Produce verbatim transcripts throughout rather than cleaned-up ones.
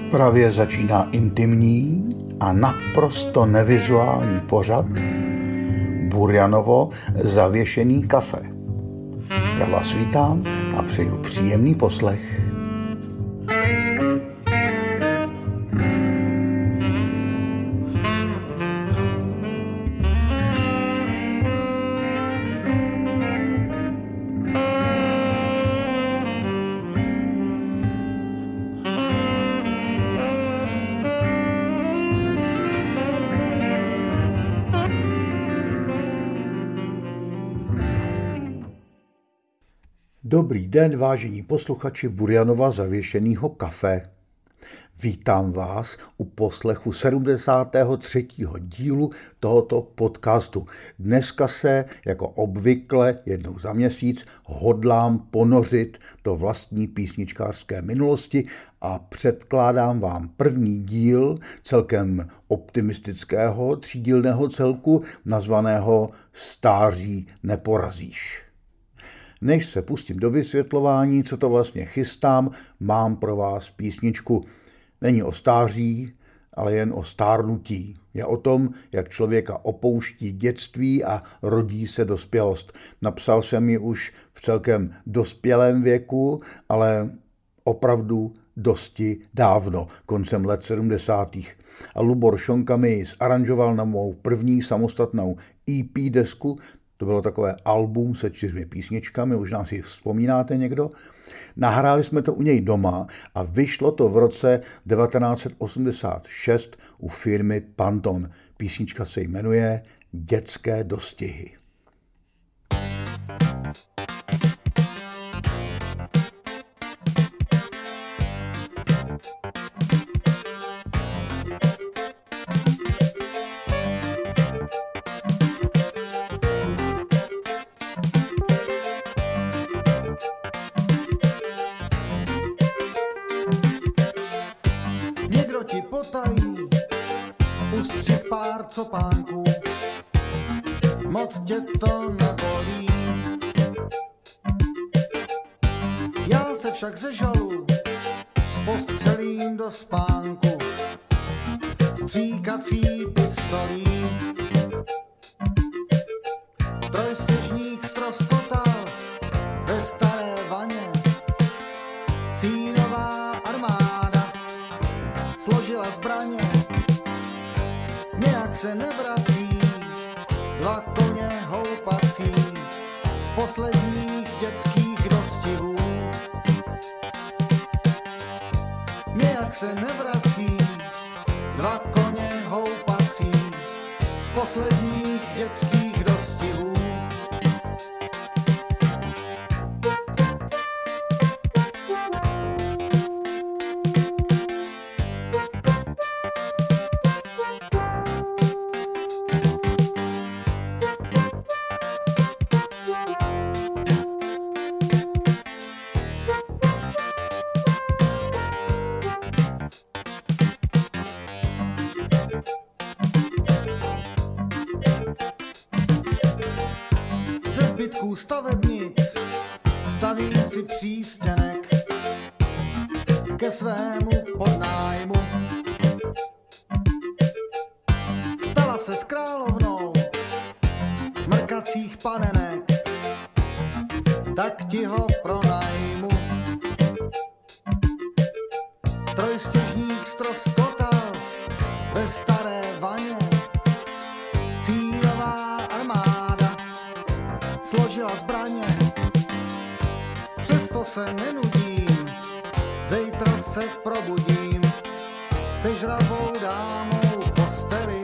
Právě začíná intimní a naprosto nevizuální pořad Burjanovo zavěšený kafe. Já vás vítám a přeju příjemný poslech. Dobrý den, vážení posluchači Burjanova zavěšenýho kafe. Vítám vás u poslechu sedmdesátého třetího dílu tohoto podcastu. Dneska se, jako obvykle, jednou za měsíc hodlám ponořit do vlastní písničkářské minulosti a předkládám vám první díl celkem optimistického třídílného celku nazvaného Stáří neporazíš. Než se pustím do vysvětlování, co to vlastně chystám, mám pro vás písničku. Není o stáří, ale jen o stárnutí. Je o tom, jak člověka opouští dětství a rodí se dospělost. Napsal jsem ji už v celkem dospělém věku, ale opravdu dosti dávno, koncem let sedmdesátých. A Lubor Šonka mi ji zaranžoval na mou první samostatnou E P desku. To bylo takové album se čtyřmi písničkami, možná si vzpomínáte někdo. Nahráli jsme to u něj doma a vyšlo to v roce devatenáct set osmdesát šest u firmy Panton. Písnička se jmenuje Dětské dostihy. Ti potají ustřih pár copánků, moc tě to nebolí. Já se však ze žalu postřelím do spánku stříkací pistolí. Trojstěžník ztroskotal ve staré vaně, cínová armáda složila zbraně, nějak se nevrací, dva koně houpací z posledních dětských dostihů. Nějak se nevrací, dva koně houpací z posledních dětských dostihů. Zbytků stavebnic stavím si přístěnek ke svému podnájmu. Stala se s královnou mrkacích panenek, tak ti ho pronajmu. Trojstěžník ztroskotal ve staré vaně, cílová armáda složila zbraně, přesto se nenudím, zítra se probudím se žravou dámou v posteli.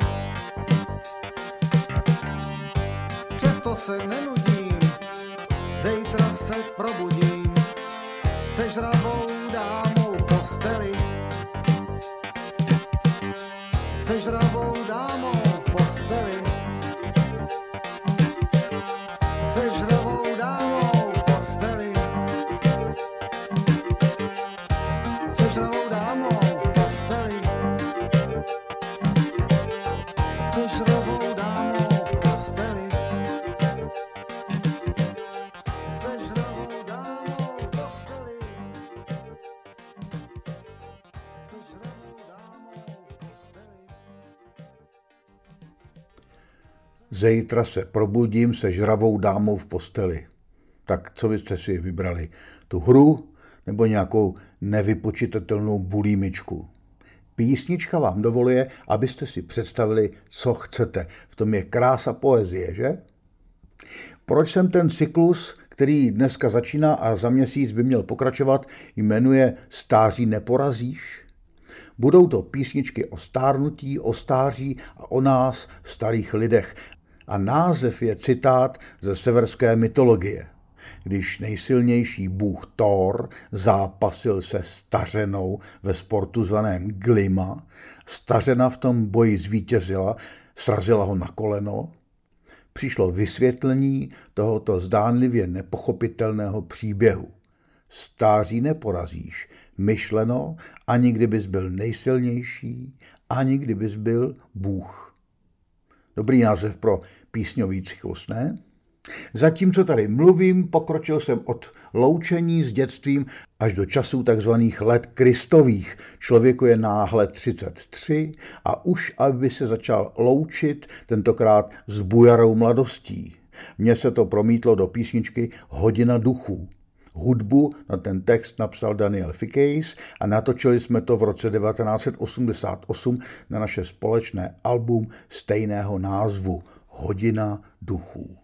Přesto se nenudím, zítra se probudím se žravou dámou v posteli. Se žravou dámou v posteli. Se žravou dámou v posteli. Se žravou dámou v posteli. Se žravou dámou v posteli. Se žravou dámou v posteli. Se žravou Zítra se probudím se žravou dámou v posteli. Tak co byste si vybrali? Tu hru nebo nějakou nevypočitatelnou bulímičku? Písnička vám dovoluje, abyste si představili, co chcete. V tom je krása poezie, že? Proč jsem ten cyklus, který dneska začíná a za měsíc by měl pokračovat, jmenuje Stáří neporazíš? Budou to písničky o stárnutí, o stáří a o nás, starých lidech. A název je citát ze severské mytologie. Když nejsilnější bůh Thor zápasil se stařenou ve sportu zvaném Glima, stařena v tom boji zvítězila, srazila ho na koleno, přišlo vysvětlení tohoto zdánlivě nepochopitelného příběhu. Stáří neporazíš, myšleno, ani kdybys byl nejsilnější, ani kdybys byl bůh. Dobrý název pro písňový cyklus, ne? Zatímco tady mluvím, pokročil jsem od loučení s dětstvím až do časů takzvaných let Kristových. Člověku je náhle třicet tři a už aby se začal loučit, tentokrát s bujarou mladostí. Mně se to promítlo do písničky Hodina duchů. Hudbu na ten text napsal Daniel Fikejs a natočili jsme to v roce devatenáct set osmdesát osm na naše společné album stejného názvu Hodina duchů.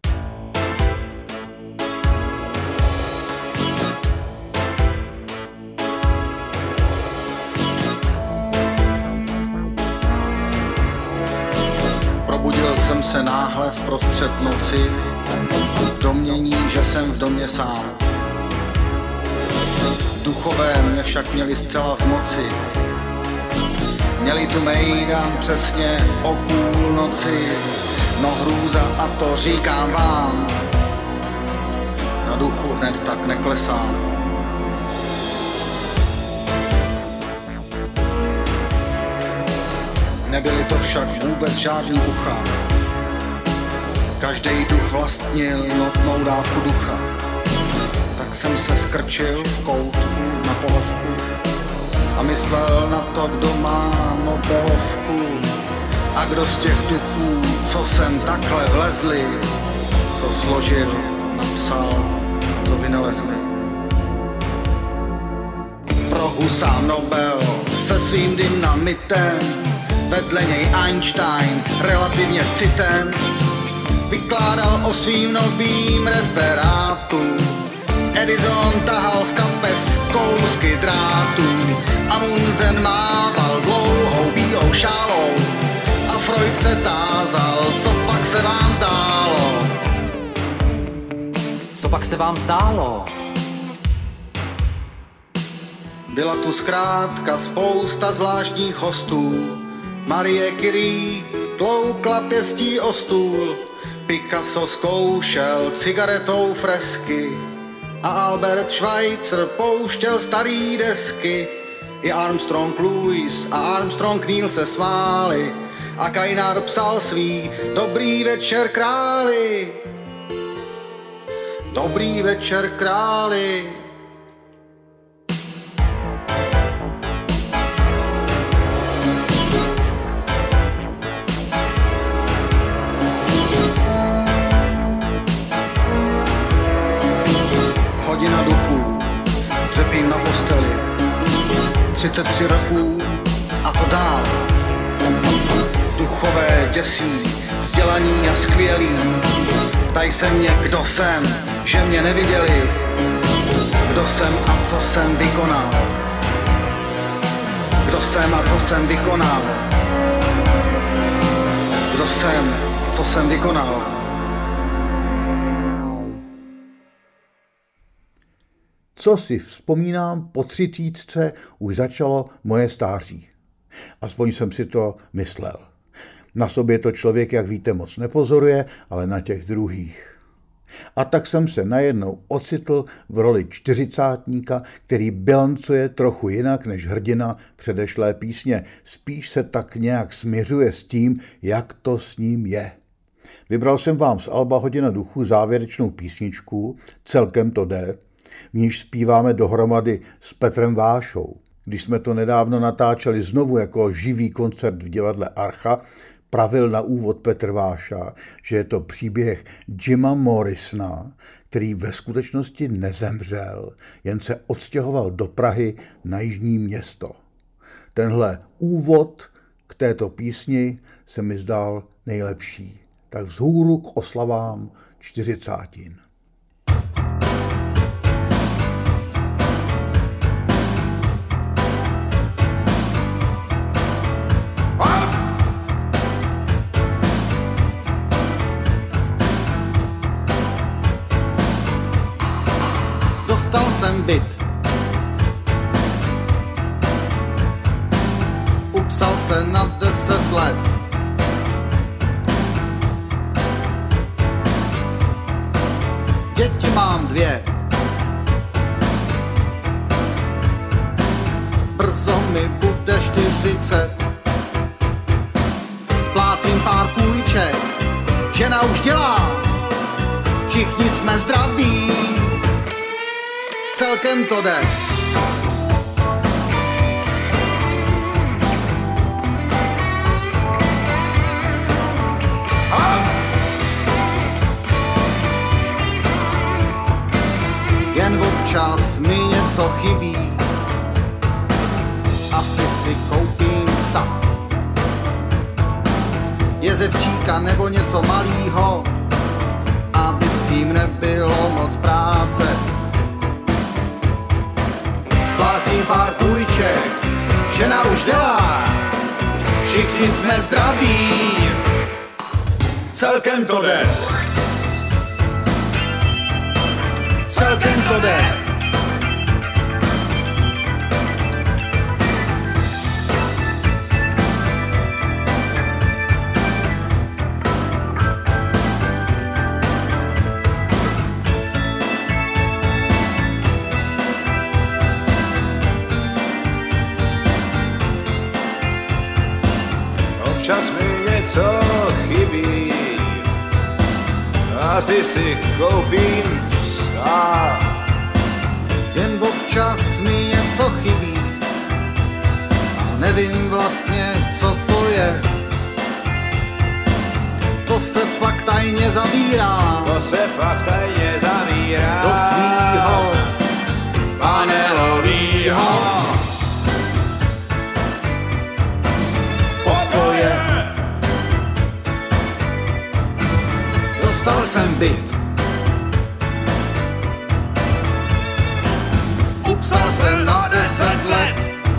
Probudil jsem se náhle v prostřed noci, v domnění, že jsem v domě sám. Duchové mě však měli zcela v moci. Měli tu mejdan přesně o půlnoci. No hrůza, a to říkám vám, na duchu hned tak neklesám. Nebyli to však vůbec žádný ducha. Každý duch vlastnil notnou dávku ducha. Tak jsem se skrčil v koutku na pohovku a myslel na to, kdo má Nobelovku a kdo z těch duchů, co sem takhle vlezli, co složil, napsal, co vynalezli. Pro Husa Nobel se svým dynamitem, vedle něj Einstein relativně s citem vykládal o svým novým referátu. Edison tahal z kapes kousky drátů, Amundsen mával dlouhou bílou šálou a Freud se tázal, co pak se vám zdálo. Co pak se vám zdálo? Byla tu zkrátka spousta zvláštních hostů. Marie Curie tloukla pěstí o stůl, Picasso zkoušel cigaretou fresky a Albert Schweitzer pouštěl starý desky. I Armstrong Lewis a Armstrong Neil se smáli a Kajnar psal svý Dobrý večer králi. Dobrý večer králi. Hodina duchů, dřepím na posteli, třicet tři roků a co dál? Duchové děsí, vzdělaní a skvělí, ptají se mě, kdo jsem, že mě neviděli, kdo jsem a co jsem vykonal, kdo jsem a co jsem vykonal, kdo jsem, co jsem vykonal. Co si vzpomínám, po třicítce už začalo moje stáří. Aspoň jsem si to myslel. Na sobě to člověk, jak víte, moc nepozoruje, ale na těch druhých. A tak jsem se najednou ocitl v roli čtyřicátníka, který bilancuje trochu jinak než hrdina předešlé písně. Spíš se tak nějak směřuje s tím, jak to s ním je. Vybral jsem vám z alba Hodina duchů závěrečnou písničku, Celkem to jde, v níž zpíváme dohromady s Petrem Vášou. Když jsme to nedávno natáčeli znovu jako živý koncert v divadle Archa, pravil na úvod Petr Váša, že je to příběh Jima Morrisona, který ve skutečnosti nezemřel, jen se odstěhoval do Prahy na jižní město. Tenhle úvod k této písni se mi zdál nejlepší. Tak vzhůru k oslavám čtyřicátin. Dostal jsem byt, upsal se na deset let. Děti mám dvě, brzo mi bude čtyřicet. Splácím pár půjček, žena už dělá, všichni jsme zdraví, celkem to jde. Jen občas mi něco chybí, asi si koupím psa, jezevčíka nebo něco malýho, aby s tím nebylo moc práce. Splácím pár půjček, žena už dělá, všichni jsme zdraví, celkem to jde. Celkem to jde. Občas mi něco chybí, asi si koupím psa. Jen občas mi něco chybí a nevím vlastně, co to je. To se pak tajně zavírá, To se pak tajně zavírá do svýho panelovýho pokoje. Dostal jsem byt, upsal jsem na deset let.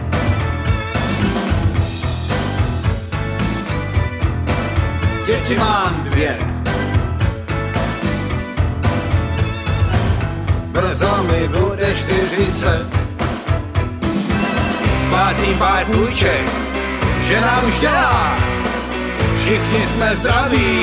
Děti mám dvě, brzo mi bude čtyřicet. Splácím pár půjček, žena už dělá, všichni jsme zdraví.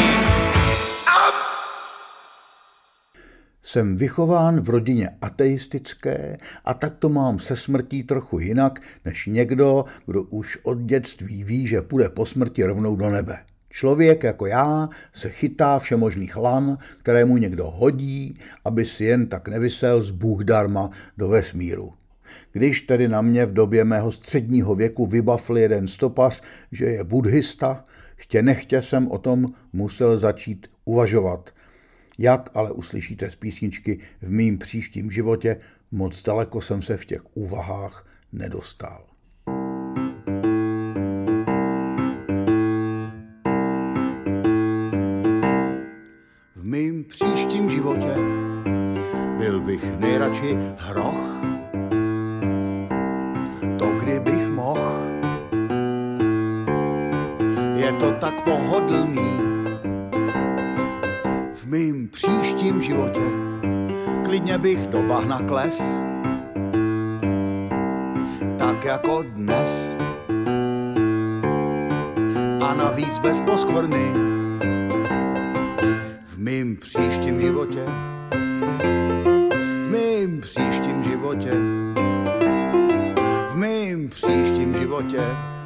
Jsem vychován v rodině ateistické a tak to mám se smrtí trochu jinak než někdo, kdo už od dětství ví, že půjde po smrti rovnou do nebe. Člověk jako já se chytá všemožných lan, které mu někdo hodí, aby si jen tak nevysel z Bůh darma do vesmíru. Když tedy na mě v době mého středního věku vybafl jeden stopař, že je buddhista, chtě nechtě jsem o tom musel začít uvažovat. Jak ale uslyšíte z písničky v mým příštím životě, moc daleko jsem se v těch úvahách nedostal. V mým příštím životě byl bych nejradši hroch. To kdybych mohl, je to tak pohodlný. V mým příštím životě klidně bych do bahna kles, tak jako dnes. A navíc bez poskvrny. V mým příštím životě, v mým příštím životě, v mým příštím životě,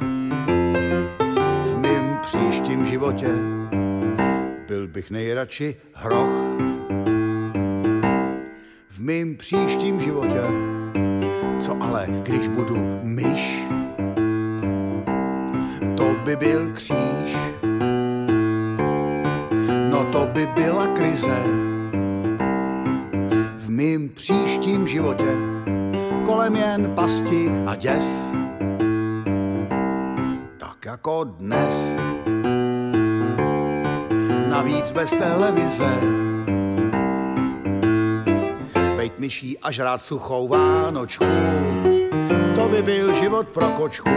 v mým příštím životě byl bych nejradši hroch. V mým příštím životě, co ale když budu myš, to by byl kříž. by byla krize v mým příštím životě, kolem jen pasti a děs, tak jako dnes. Navíc bez televize, bejt myší a žrát suchou vánočku, to by byl život pro kočku.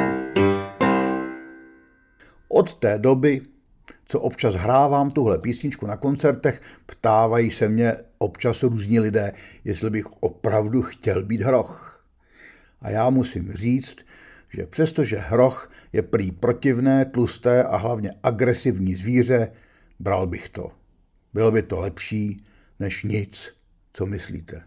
Od té doby, co občas hrávám tuhle písničku na koncertech, ptávají se mě občas různí lidé, jestli bych opravdu chtěl být hroch. A já musím říct, že přestože hroch je prý protivné, tlusté a hlavně agresivní zvíře, bral bych to. Bylo by to lepší než nic. Co myslíte?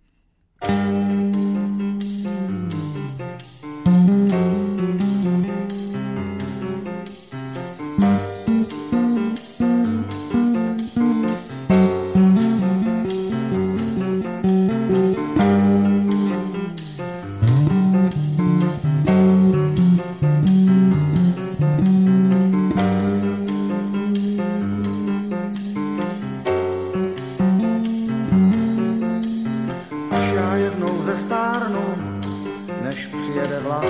Než přijede vlak,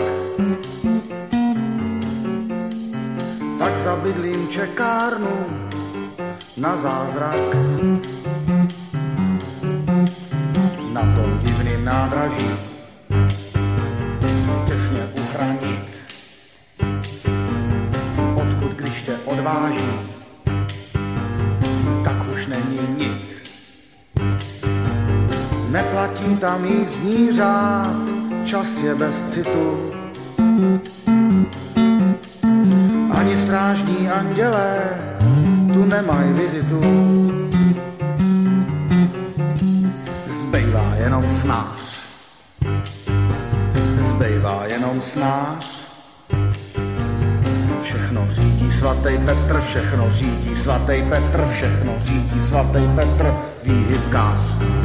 tak zabydlím čekárnu na zázrak. Na tom divným nádraží, těsně u hranic, odkud když tě odváží, tak už není nic. Neplatí tam jízdní řád, čas je bez citu. Ani strážní andělé tu nemají vizitu. Zbývá jenom snář. Zbývá jenom snář. Všechno řídí svatý Petr, všechno řídí svatý Petr, všechno řídí svatý Petr, výhybkář.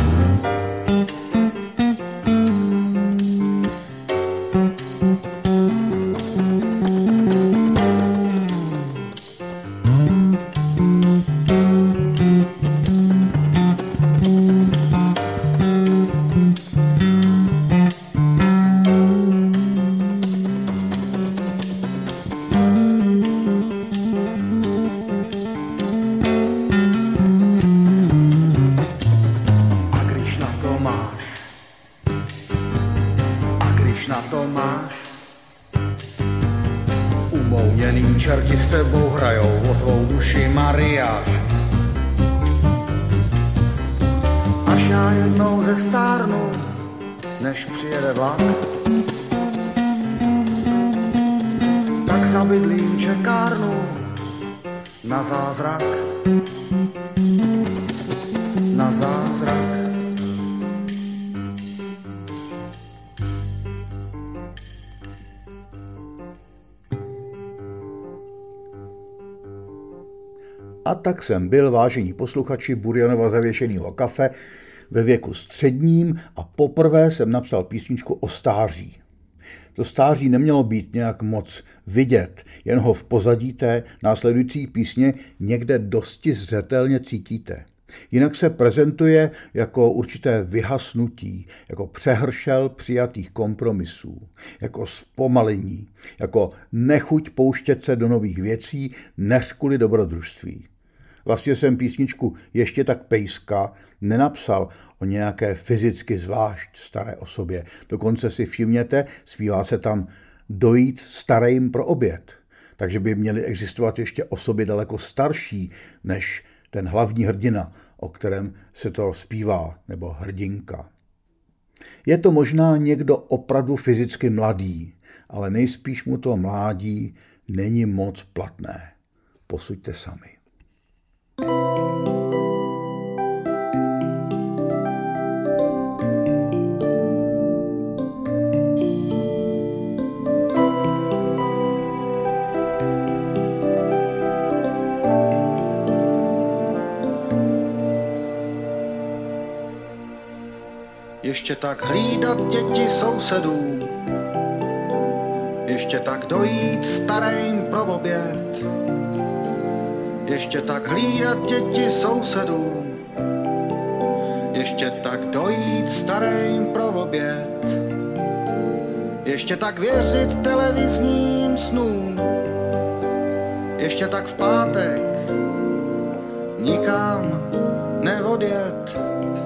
Na to máš. Umouněný čerti s tebou hrajou o tvou duši mariáš. Až já jednou zestárnu, než přijede vlak, tak zabydlím čekárnu na zázrak. Na zázrak. A tak jsem byl, vážení posluchači, Burjanova zavěšenýho kafe ve věku středním a poprvé jsem napsal písničku o stáří. To stáří nemělo být nějak moc vidět, jen ho v pozadí té následující písně někde dosti zřetelně cítíte. Jinak se prezentuje jako určité vyhasnutí, jako přehršel přijatých kompromisů, jako zpomalení, jako nechuť pouštět se do nových věcí, než kvůli dobrodružství. Vlastně jsem písničku Ještě tak pejska nenapsal o nějaké fyzicky zvlášť staré osobě. Dokonce si všimněte, zpívá se tam dojít starým pro oběd. Takže by měly existovat ještě osoby daleko starší než ten hlavní hrdina, o kterém se to zpívá, nebo hrdinka. Je to možná někdo opravdu fyzicky mladý, ale nejspíš mu to mládí není moc platné. Posuďte sami. Ještě tak hlídat děti sousedů, ještě tak dojít starým pro oběd, ještě tak hlídat děti sousedům, ještě tak dojít starým pro oběd, ještě tak věřit televizním snům, ještě tak v pátek nikam neodjet.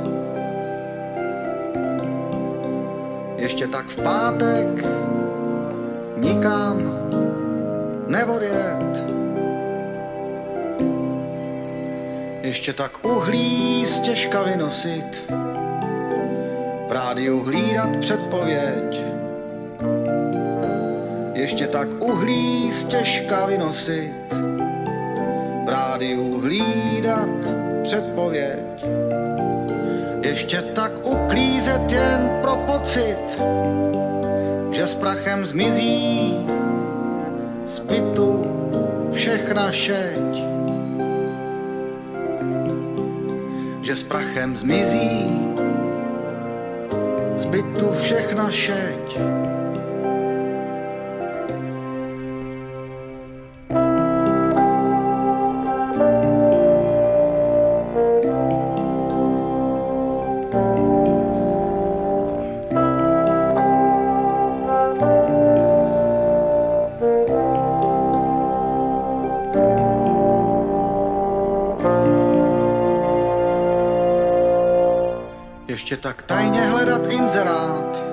Ještě tak v pátek nikam neodjet. Ještě tak uhlí stěžka vynosit, v rádiu hlídat předpověď. Ještě tak uhlí stěžka vynosit, v rádiu hlídat předpověď. Ještě tak uklízet jen pro pocit, že s prachem zmizí z bytu všechna šeť. Že s prachem zmizí z bytu všechna šeť. Ještě tak tajně hledat inzerát,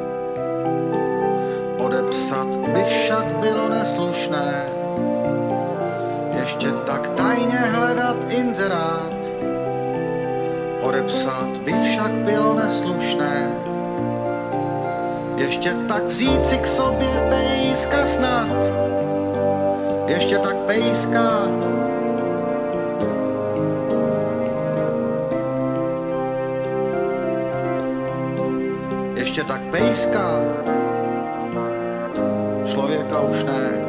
odepsat by však bylo neslušné. Ještě tak tajně hledat inzerát, odepsat by však bylo neslušné. Ještě tak vzít si k sobě pejska snad, ještě tak pejska. Ještě tak pejska, člověka už ne.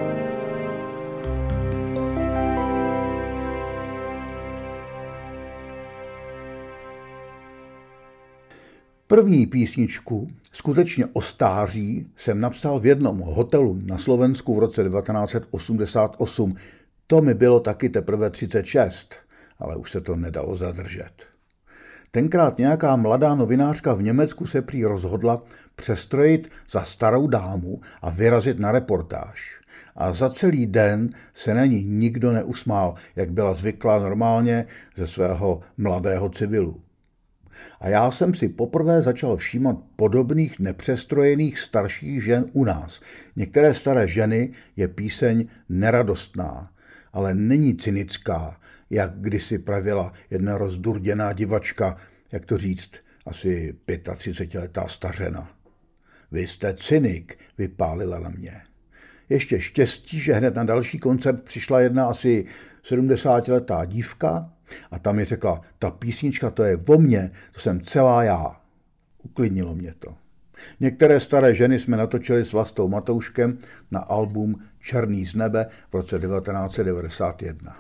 První písničku, skutečně o stáří, jsem napsal v jednom hotelu na Slovensku v roce devatenáct set osmdesát osm. To mi bylo taky teprve třicet šest, ale už se to nedalo zadržet. Tenkrát nějaká mladá novinářka v Německu se prý rozhodla přestrojit za starou dámu a vyrazit na reportáž. A za celý den se na ní nikdo neusmál, jak byla zvyklá normálně ze svého mladého civilu. A já jsem si poprvé začal všímat podobných nepřestrojených starších žen u nás. Některé staré ženy je píseň neradostná, ale není cynická, jak kdysi pravila jedna rozdurděná divačka, jak to říct, asi třicetiletá stařena. Vy jste cynik, vypálila na mě. Ještě štěstí, že hned na další koncert přišla jedna asi sedmdesátiletá dívka a ta mi řekla, ta písnička to je o mně, to jsem celá já. Uklidnilo mě to. Některé staré ženy jsme natočili s Vlastou Matouškem na album Černý z nebe v roce devatenáct set devadesát jedna.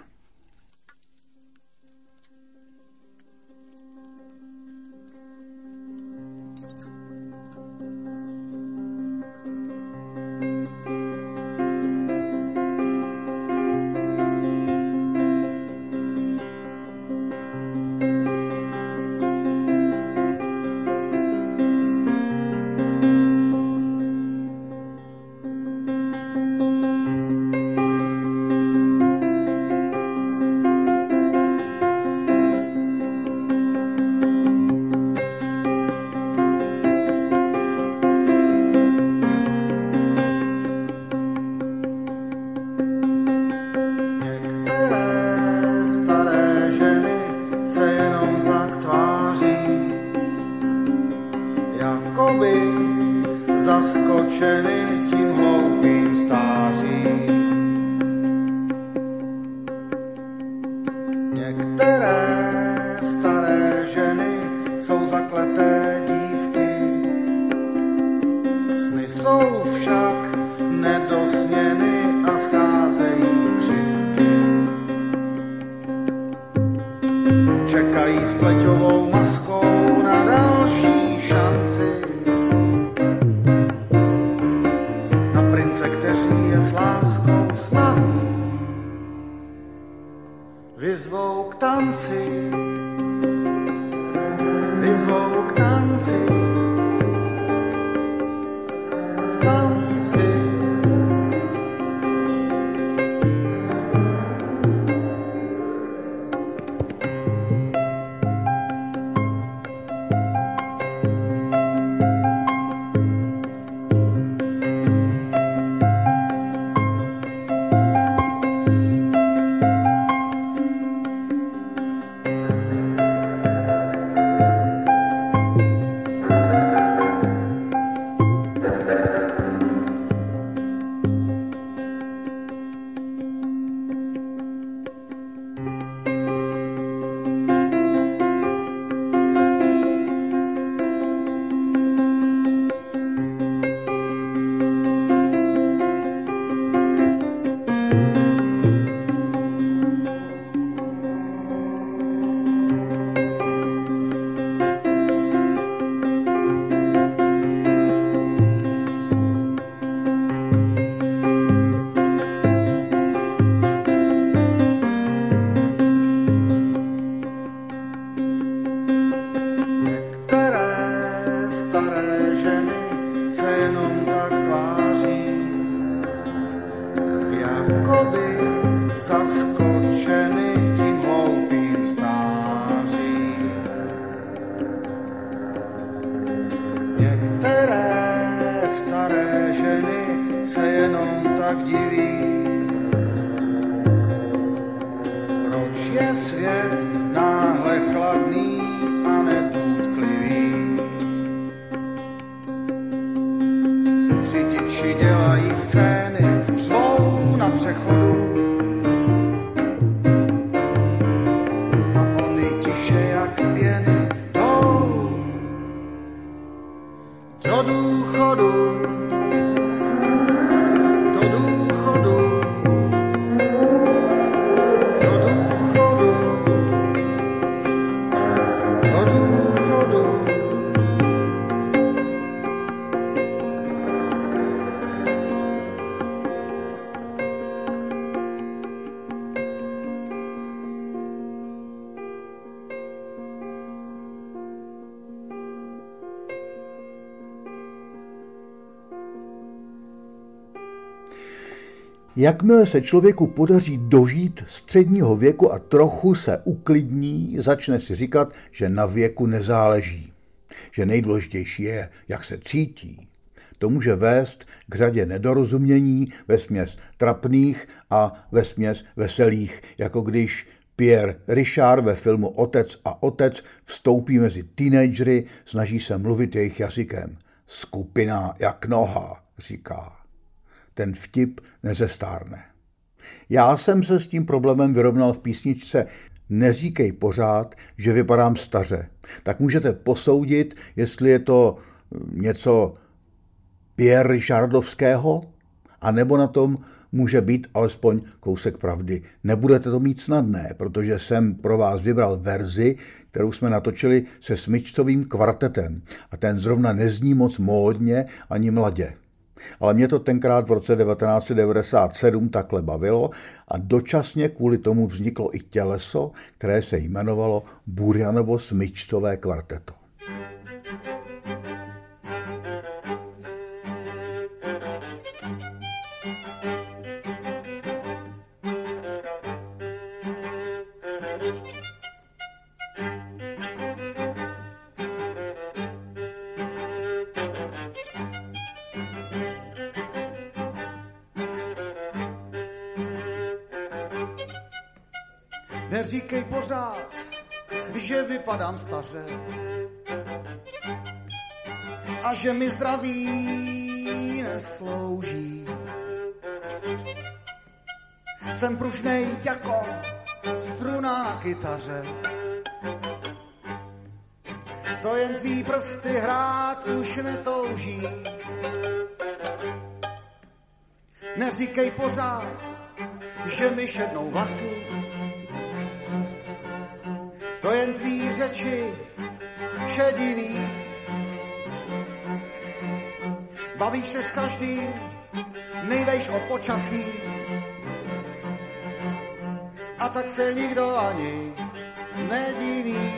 zaskočeny tím hloupým stářím. Některé staré ženy jsou zakleté dívky, sny jsou však nedosněny a scházejí křivky. Čekají s pleťovou maskou na další šanci, na prince, kteří je s láskou snad vyzvednou tanci, vyzvou k tanci, k tanci. Jakmile se člověku podaří dožít středního věku a trochu se uklidní, začne si říkat, že na věku nezáleží. Že nejdůležitější je, jak se cítí. To může vést k řadě nedorozumění, vesměs trapných a vesměs veselých, jako když Pierre Richard ve filmu Otec a otec vstoupí mezi teenagery, snaží se mluvit jejich jazykem. Skupina jak noha, říká. Ten vtip nezestárne. Já jsem se s tím problémem vyrovnal v písničce Neříkej pořád, že vypadám staře. Tak můžete posoudit, jestli je to něco Pierre Richardovského, anebo na tom může být alespoň kousek pravdy. Nebudete to mít snadné, protože jsem pro vás vybral verzi, kterou jsme natočili se smyčcovým kvartetem. A ten zrovna nezní moc módně ani mladě. Ale mě to tenkrát v roce devatenáct set devadesát sedm takhle bavilo a dočasně kvůli tomu vzniklo i těleso, které se jmenovalo Burjanovo smyčcové kvarteto. Neříkej pořád, že vypadám staře a že mi zdraví neslouží. Jsem pružnej jako struna na kytaře, to jen tvý prsty hrát už netouží. Neříkej pořád, že mi šednou vlasy, to jen tvý řeči šedivý. Bavíš se s každým, nejvejš o počasí, a tak se nikdo ani nediví.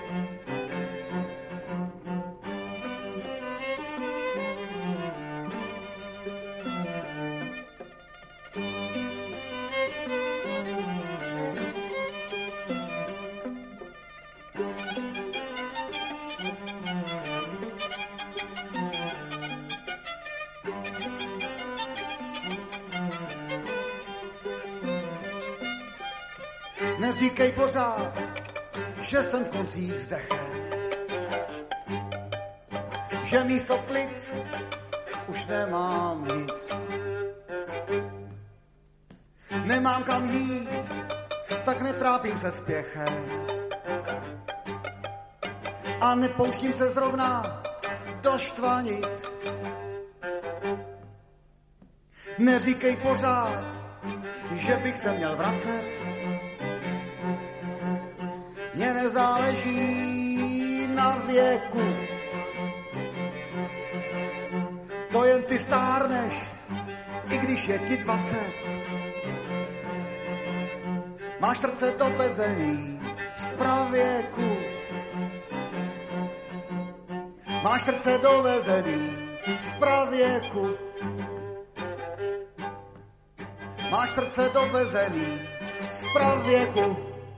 Neříkej pořád, že jsem v koncích zdechem, že místo plic už nemám nic. Nemám kam jít, tak netrápím se spěchem a nepouštím se zrovna do štvanic. Neříkej pořád, že bych se měl vracet, mně nezáleží na věku. To jen ty stárneš, i když je ti dvacet. Máš srdce dovezený z pravěku. Máš srdce dovezený z pravěku. Máš srdce dovezený z pravěku.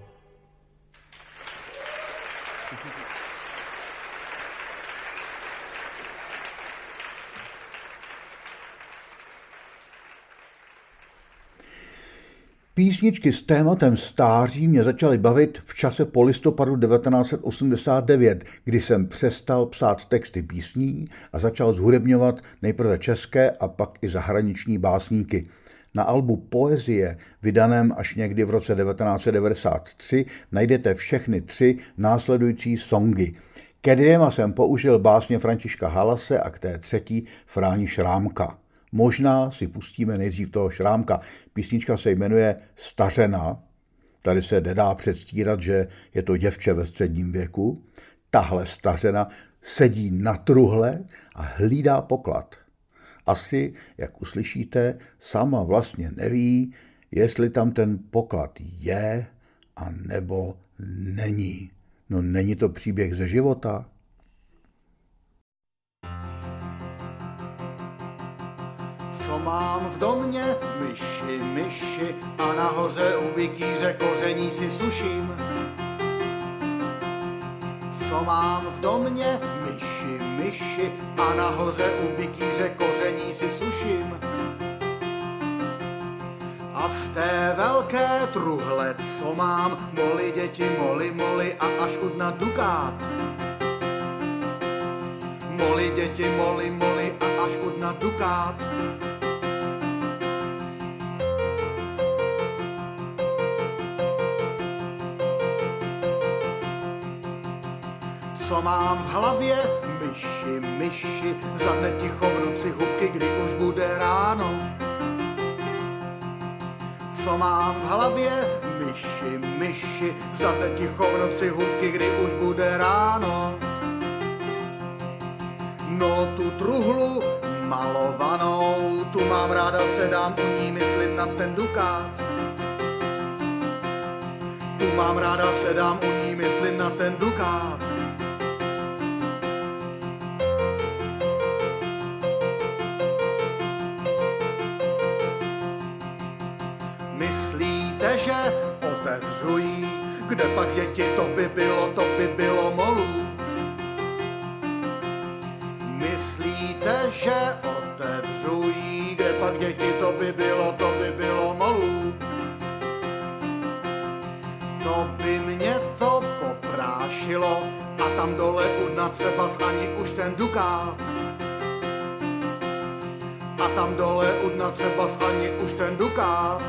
Písničky s tématem stáří mě začaly bavit v čase po listopadu devatenáct set osmdesát devět, kdy jsem přestal psát texty písní a začal zhudebňovat nejprve české a pak i zahraniční básníky. Na albu Poezie, vydaném až někdy v roce devatenáct set devadesát tři, najdete všechny tři následující songy. Ke dvěma jsem použil básně Františka Halase a k té třetí Fráni Šrámka. Možná si pustíme nejdřív toho Šrámka. Písnička se jmenuje Stařena. Tady se nedá předstírat, že je to děvče ve středním věku. Tahle stařena sedí na truhle a hlídá poklad. Asi, jak uslyšíte, sama vlastně neví, jestli tam ten poklad je a nebo není. No není to příběh ze života? Co mám v domě? Myši, myši a nahoře u vikýře koření si suším. Co mám v domě? Myši, myši a nahoře u vikýře koření si suším. A v té velké truhle, co mám, moli děti, moli, moli a až u dna dukát. Moli děti, moli, moli a až u dna dukát. Co mám v hlavě? Myši, myši, zadne ticho v noci hubky, kdy už bude ráno. Co mám v hlavě? Myši, myši, zadne ticho v noci hubky, kdy už bude ráno. No tu truhlu malovanou, tu mám ráda, sedám u ní, myslím na ten dukát. Tu mám ráda, sedám u ní, myslím na ten dukát. Myslíte, že otevřu jí, kde pak děti, to by bylo, to by bylo molů. Myslíte, že otevřu jí, kde pak děti, to by bylo, to by bylo molů. To by mě to poprášilo a tam dole u dna třeba ani už ten dukát. A tam dole u dna třeba ani už ten dukát.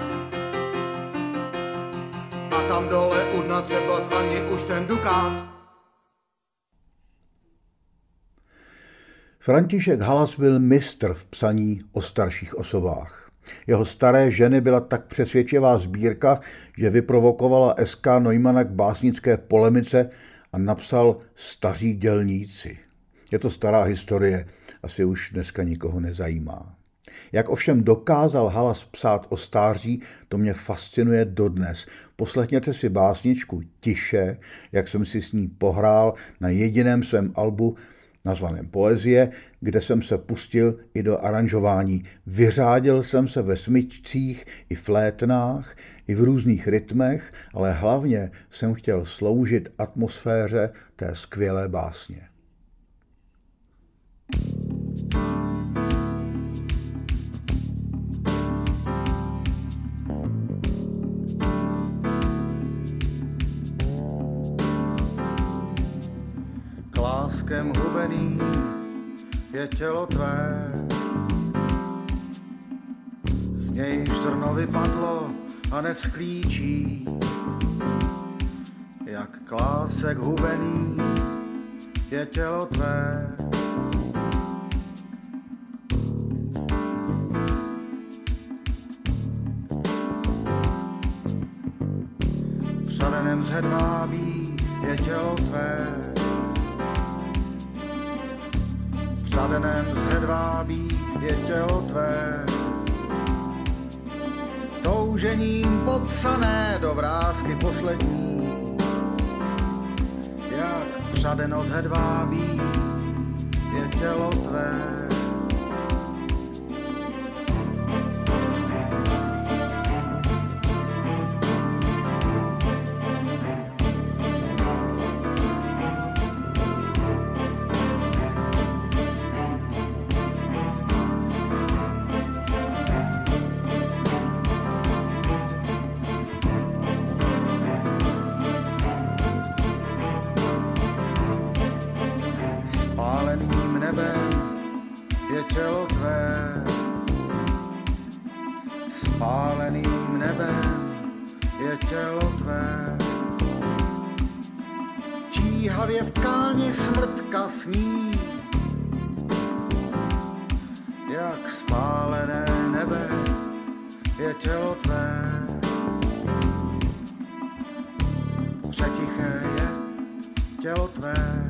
A tam dole u dna třeba ani už ten dukát. František Halas byl mistr v psaní o starších osobách. Jeho Staré ženy byla tak přesvědčivá sbírka, že vyprovokovala S K Neumana k básnické polemice a napsal Staří dělníci. Je to stará historie, asi už dneska nikoho nezajímá. Jak ovšem dokázal Halas psát o stáří, to mě fascinuje dodnes. Poslechněte si básničku Tiše, jak jsem si s ní pohrál na jediném svém albu nazvaném Poezie, kde jsem se pustil i do aranžování. Vyřádil jsem se ve smyčcích i flétnách, i v různých rytmech, ale hlavně jsem chtěl sloužit atmosféře té skvělé básně. Kláskem hubený je tělo tvé, z nějž zrno vypadlo a nevzklíčí. Jak klásek hubený je tělo tvé, přadenem z hedvábí je tělo tvé, přadenem z hedvábí je tělo tvé, toužením popsané do vrásky poslední. Jak přadeno z hedvábí je tělo tvé. Je tělo tvé, spáleným nebem je tělo tvé. Číhavě v tkáni smrtka sní, jak spálené nebe je tělo tvé. Přetiché je tělo tvé,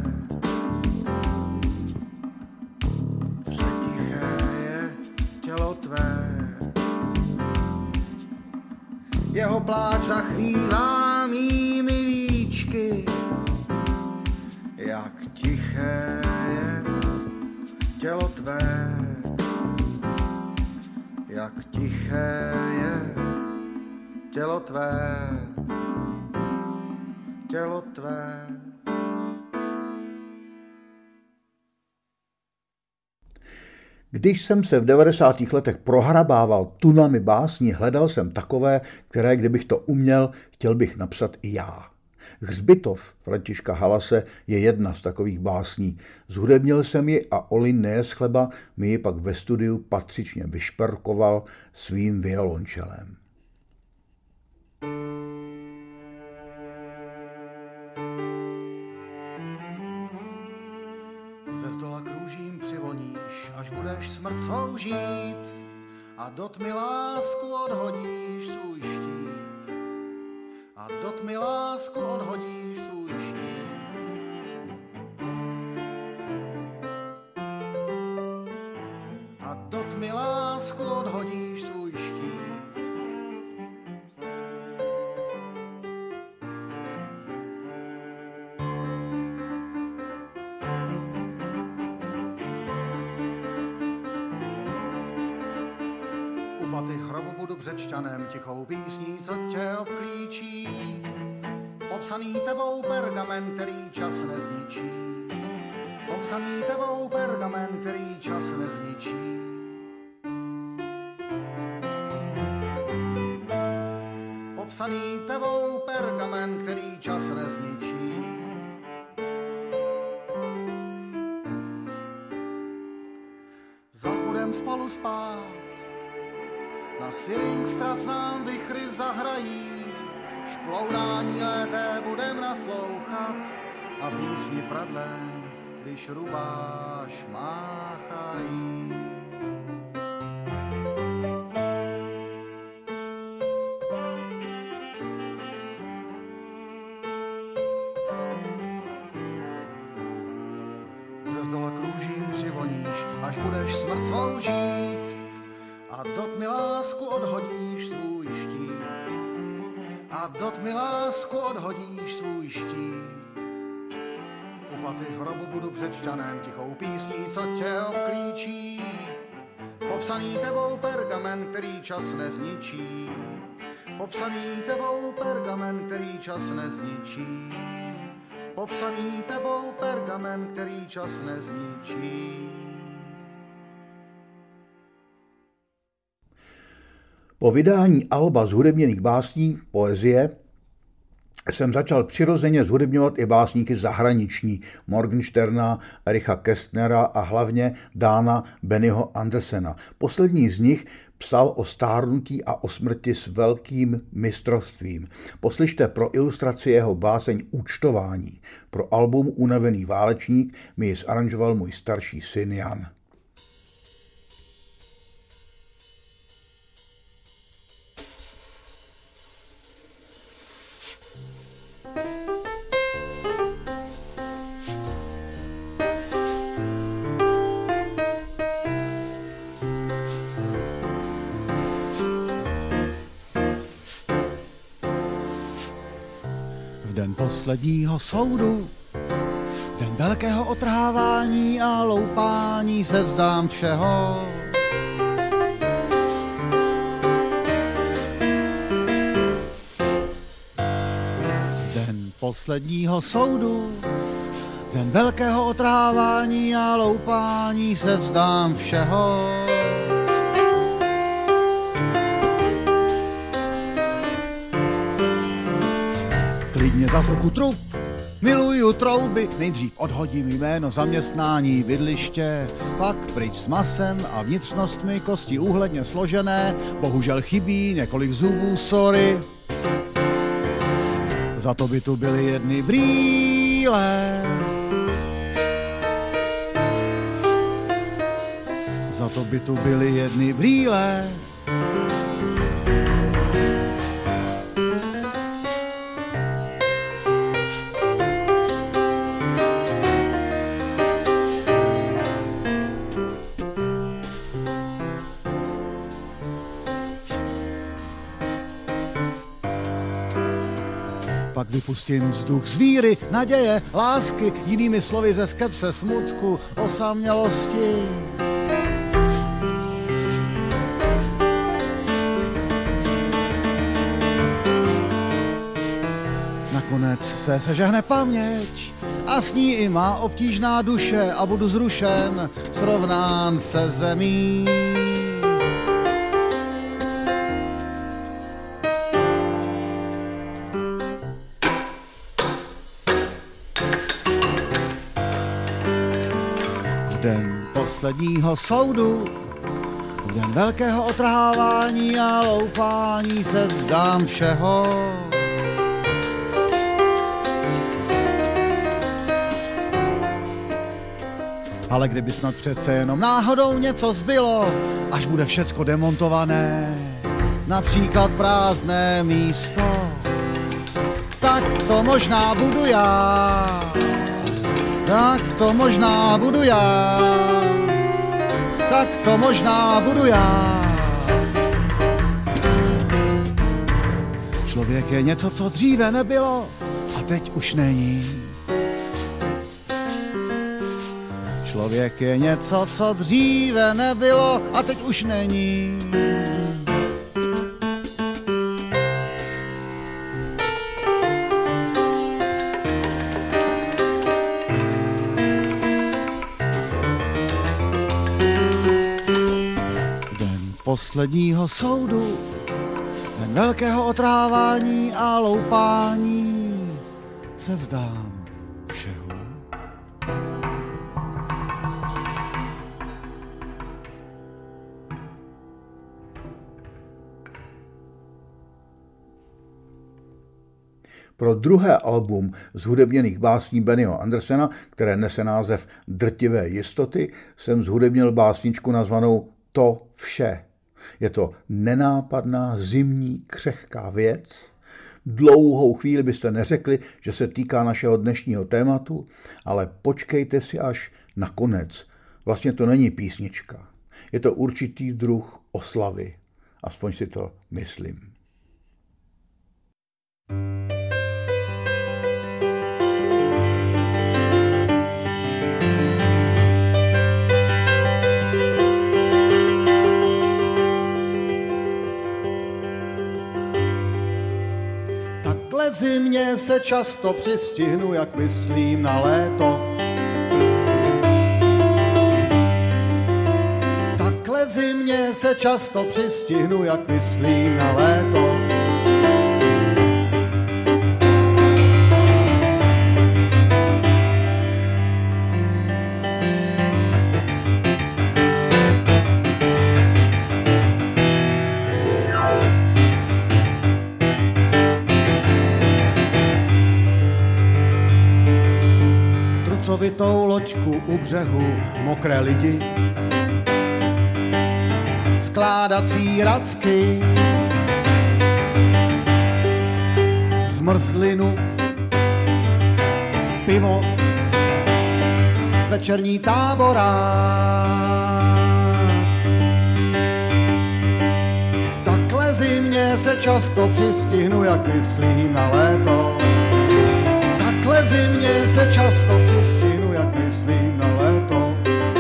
jeho pláč zachvívá mými víčky. Jak tiché je tělo tvé, jak tiché je tělo tvé, tělo tvé. Když jsem se v devadesátých letech prohrabával tunami básní, hledal jsem takové, které, kdybych to uměl, chtěl bych napsat i já. Hřbitov Františka Halase je jedna z takových básní. Zhudebnil jsem ji a Olin Nejeschleba mi ji pak ve studiu patřičně vyšperkoval svým violončelem. Ze zdola kroužím přivoníš, až budeš smrt svou žít, a do tmy lásku odhodíš svůj štít. A do tmy lásku odhodíš svůj štít. A do tmy lásku odhodíš svůj štít. Paty hrobu budu břečťanem, tichou písní, co tě obklíčí. Popsaný tebou pergamen, který čas nezničí. Popsaný tebou pergamen, který čas nezničí. Popsaný tebou pergamen, který čas nezničí. Zas budem spolu spát, na Syringstrav nám vichry zahrají, šplourání lété budem naslouchat a písni pradlem, když rubáš máchají. Ze zdola kroužím přivoníš, až budeš smrt svou žít, a dot mi lásku odhodíš svůj štít. A dot mi lásku odhodíš svůj štít. U paty hrobu budu břečťanem tichou písní, co tě obklíčí. Popsaný tebou pergamen, který čas nezničí. Popsaný tebou pergamen, který čas nezničí. Popsaný tebou pergamen, který čas nezničí. Po vydání alba zhudebněných básní, poezie, jsem začal přirozeně zhudebňovat i básníky zahraniční, Morgensterna, Ericha Kästnera a hlavně Dana Bennyho Andersena. Poslední z nich psal o stárnutí a o smrti s velkým mistrovstvím. Poslyšte pro ilustraci jeho báseň Účtování. Pro album Unavený válečník mi ji zaranžoval můj starší syn Jan. Den posledního soudu, den velkého otrhávání a loupání se vzdám všeho. Den posledního soudu, den velkého otrhávání a loupání se vzdám všeho. Klidně zasluku trup, miluju trouby, nejdřív odhodím jméno, zaměstnání, bydliště, pak pryč s masem a vnitřnostmi kosti úhledně složené, bohužel chybí několik zubů, sorry. Za to by tu byly jedny brýle, za to by tu byly jedny brýle. Pak vypustím vzduch z víry, naděje, lásky, jinými slovy ze skepse, smutku, osamělosti. Nakonec se sežehne paměť a s ní i má obtížná duše a budu zrušen, srovnán se zemí. Den posledního soudu, den velkého otrhávání a loupání se vzdám všeho. Ale kdyby snad přece jenom náhodou něco zbylo, až bude všecko demontované, například prázdné místo, tak to možná budu já. Tak to možná budu já, tak to možná budu já. Člověk je něco, co dříve nebylo a teď už není. Člověk je něco, co dříve nebylo a teď už není. Posledního soudu, den velkého otrávání a loupání se vzdám všeho. Pro druhé album zhudebněných básní Bennyho Andersena, které nese název Drtivé jistoty, jsem zhudebnil básničku nazvanou To vše. Je to nenápadná, zimní, křehká věc. Dlouhou chvíli byste neřekli, že se týká našeho dnešního tématu, ale počkejte si až na konec. Vlastně to není písnička. Je to určitý druh oslavy. Aspoň si to myslím. V zimě se často přistihnu, jak myslím na léto. Takhle v zimě se často přistihnu, jak myslím na léto. Trucovitou loďku u břehu, mokré lidi, skládací racky, zmrzlinu, pivo, večerní táborák. Takhle v zimě se často přistihnu, jak myslím na léto. Takhle v zimě se často přistihnu, jak myslím na léto.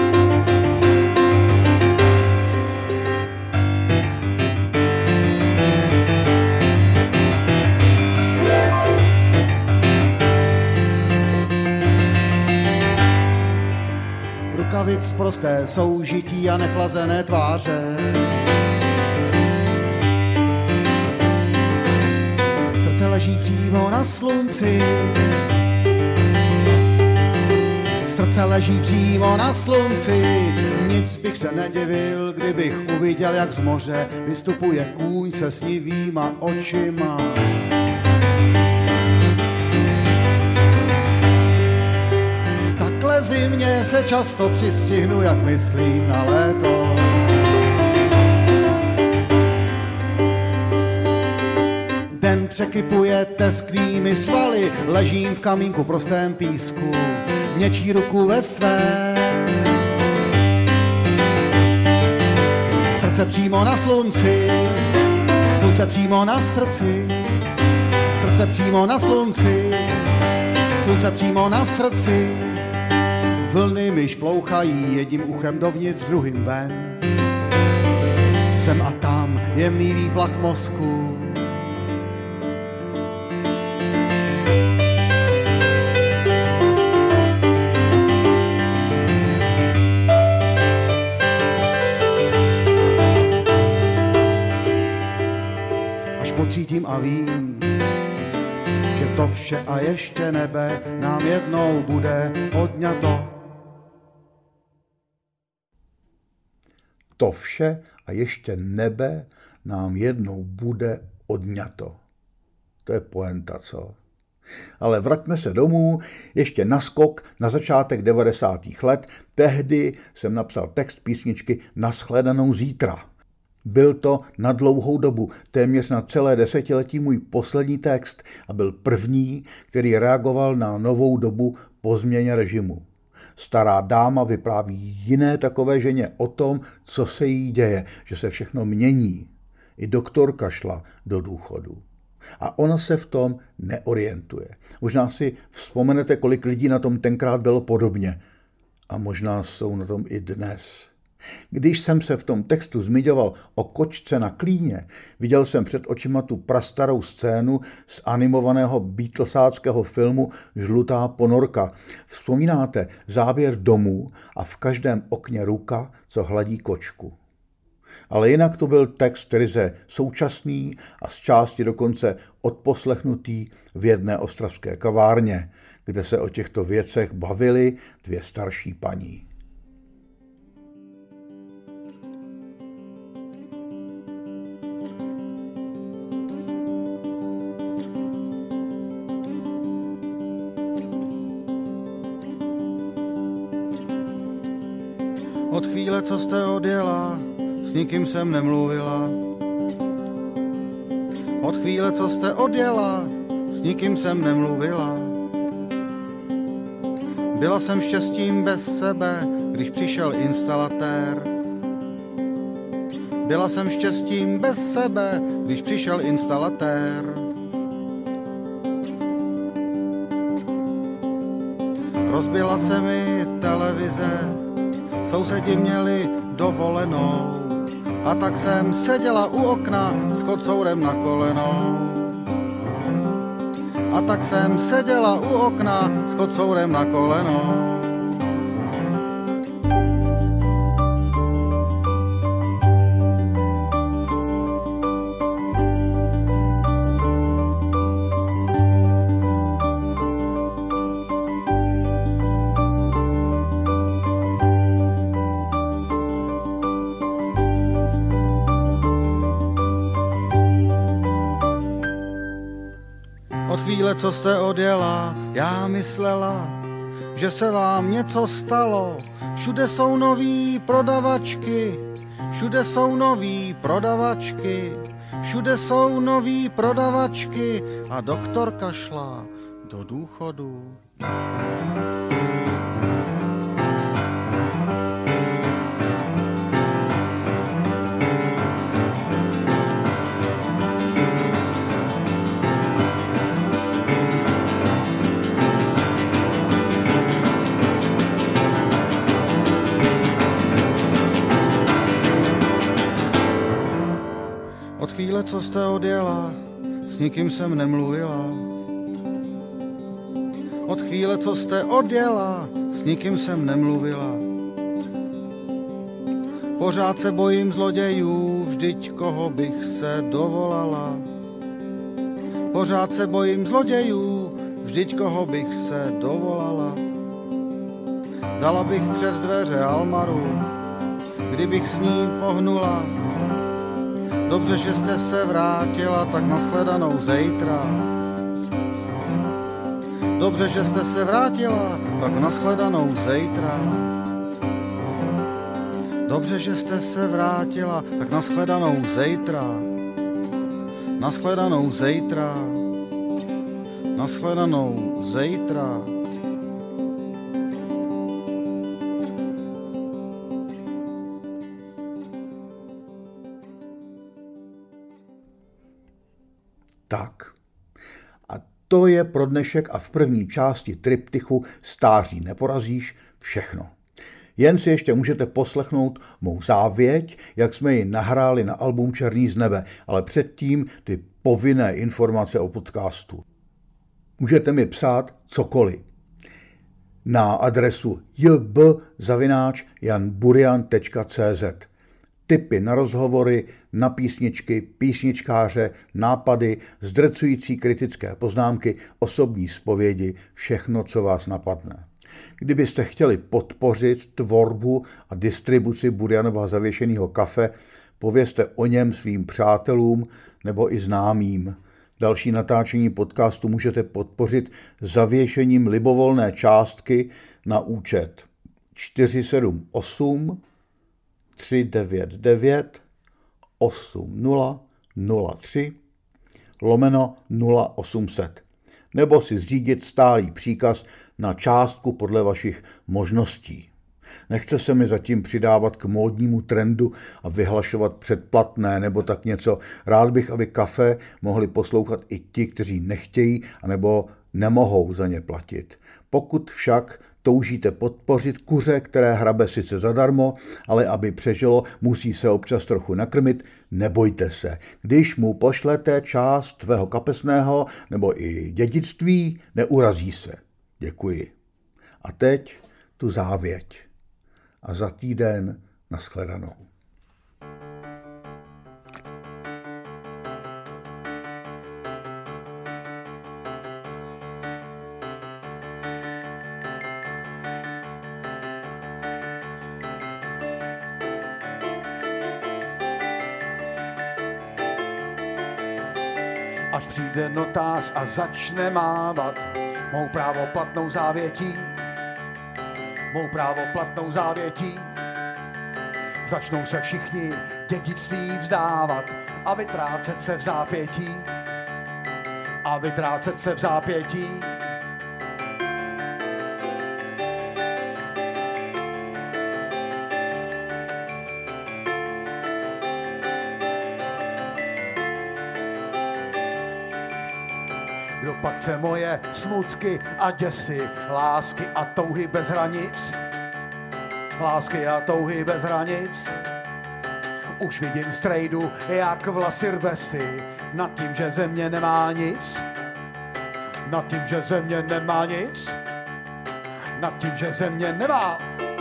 Rukavic prosté soužití a nechlazené tváře. Srdce leží přímo na slunci. Srdce leží přímo na slunci. Nic bych se nedivil, kdybych uviděl, jak z moře vystupuje kůň se snivýma očima. Takhle v zimě se často přistihnu, jak myslím na léto. Den překypuje tesknými svaly, ležím v kamínku prostém písku, měčí ruku ve své. Srdce přímo na slunci, slunce přímo na srdci, srdce přímo na slunci, slunce přímo na srdci. Vlny mi šplouchají jedním uchem dovnitř, druhým ven. Sem a tam jemný výplach mozku. Pocítím a vím, že to vše a ještě nebe nám jednou bude odňato. To vše a ještě nebe nám jednou bude odňato. To je poenta, co? Ale vraťme se domů, ještě naskok na začátek devadesátých let. Tehdy jsem napsal text písničky Naschledanou zítra. Byl to na dlouhou dobu, téměř na celé desetiletí můj poslední text a byl první, který reagoval na novou dobu po změně režimu. Stará dáma vypráví jiné takové ženě o tom, co se jí děje, že se všechno mění. I doktorka šla do důchodu. A ona se v tom neorientuje. Možná si vzpomenete, kolik lidí na tom tenkrát bylo podobně. A možná jsou na tom i dnes. Když jsem se v tom textu zmiňoval o kočce na klíně, viděl jsem před očima tu prastarou scénu z animovaného beatlesáckého filmu Žlutá ponorka. Vzpomínáte záběr domů a v každém okně ruka, co hladí kočku. Ale jinak to byl text ryze současný a z části dokonce odposlechnutý v jedné ostravské kavárně, kde se o těchto věcech bavily dvě starší paní. Od chvíle, co jste odjela, s nikým jsem nemluvila. Od chvíle, co jste odjela, s nikým jsem nemluvila. Byla jsem štěstím bez sebe, když přišel instalatér. Byla jsem štěstím bez sebe, když přišel instalatér. Rozbila se mi televize, sousedi měli dovolenou, a tak jsem seděla u okna s kocourem na kolenou. A tak jsem seděla u okna s kocourem na kolenou. Od chvíle, co jste odjela, já myslela, že se vám něco stalo. Všude jsou nový prodavačky, všude jsou nový prodavačky, všude jsou nový prodavačky a doktorka šla do důchodu. Od chvíle, co jste odjela, s nikým jsem nemluvila. Od chvíle, co jste odjela, s nikým jsem nemluvila. Pořád se bojím zlodějů, vždyť koho bych se dovolala. Pořád se bojím zlodějů, vždyť koho bych se dovolala. Dala bych před dveře Almaru, kdybych s ní pohnula. Dobře, že jste se vrátila, tak nashledanou zítra. Dobře, že jste se vrátila, tak nashledanou zítra. Dobře, že jste se vrátila, tak nashledanou zítra. Nashledanou zítra. Nashledanou zítra. Tak. A to je pro dnešek a v první části triptychu Stáří neporazíš všechno. Jen si ještě můžete poslechnout mou závěť, jak jsme ji nahráli na album Černý z nebe, ale předtím ty povinné informace o podcastu. Můžete mi psát cokoliv na adresu j b zavináč jan burian tečka c z. Tipy na rozhovory, na písničky, písničkáře, nápady, zdrcující kritické poznámky, osobní zpovědi, všechno, co vás napadne. Kdybyste chtěli podpořit tvorbu a distribuci Burianova zavěšeného kafe, povězte o něm svým přátelům nebo i známým. Další natáčení podcastu můžete podpořit zavěšením libovolné částky na účet čtyři sedm osm tři devět devět osm nula nula tři lomeno nula osm set nebo si zřídit stálý příkaz na částku podle vašich možností. Nechce se mi zatím přidávat k módnímu trendu a vyhlašovat předplatné nebo tak něco. Rád bych, aby kafe mohli poslouchat i ti, kteří nechtějí anebo nemohou za ně platit. Pokud však toužíte podpořit kuře, které hrabe sice zadarmo, ale aby přežilo, musí se občas trochu nakrmit, nebojte se. Když mu pošlete část tvého kapesného nebo i dědictví, neurazí se. Děkuji. A teď tu závěť. A za týden nashledanou. Až přijde notář a začne mávat mou právoplatnou závětí, mou právoplatnou závětí, začnou se všichni dědictví vzdávat a vytrácet se v zápětí, a vytrácet se v zápětí. Kdo pak chce moje smutky a děsy, lásky a touhy bez hranic? Lásky a touhy bez hranic. Už vidím strejdu, jak vlasy rve si, nad tím, že země nemá nic. Nad tím, že země nemá nic. Nad tím, že země nemá.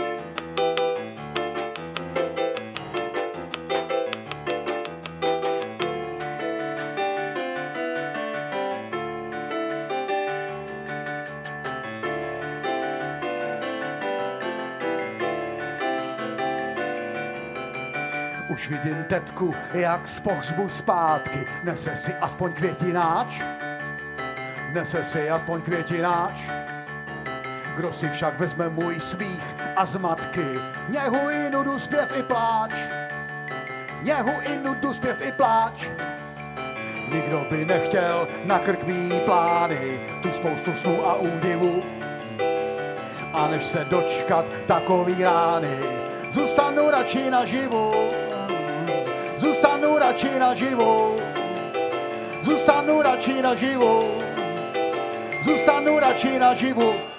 Už vidím tetku, jak z pohřbu zpátky nese si aspoň květináč. Nese si aspoň květináč. Kdo si však vezme můj smích a zmatky, něhu i nudu, zpěv i pláč. Něhu i nudu, zpěv i pláč. Nikdo by nechtěl na krk mý plány, tu spoustu snů a údivu. A než se dočkat takový rány, zůstanu radši naživu. Zůstanu radši naživu. Zůstanu radši naživu. Zůstanu radši naživu.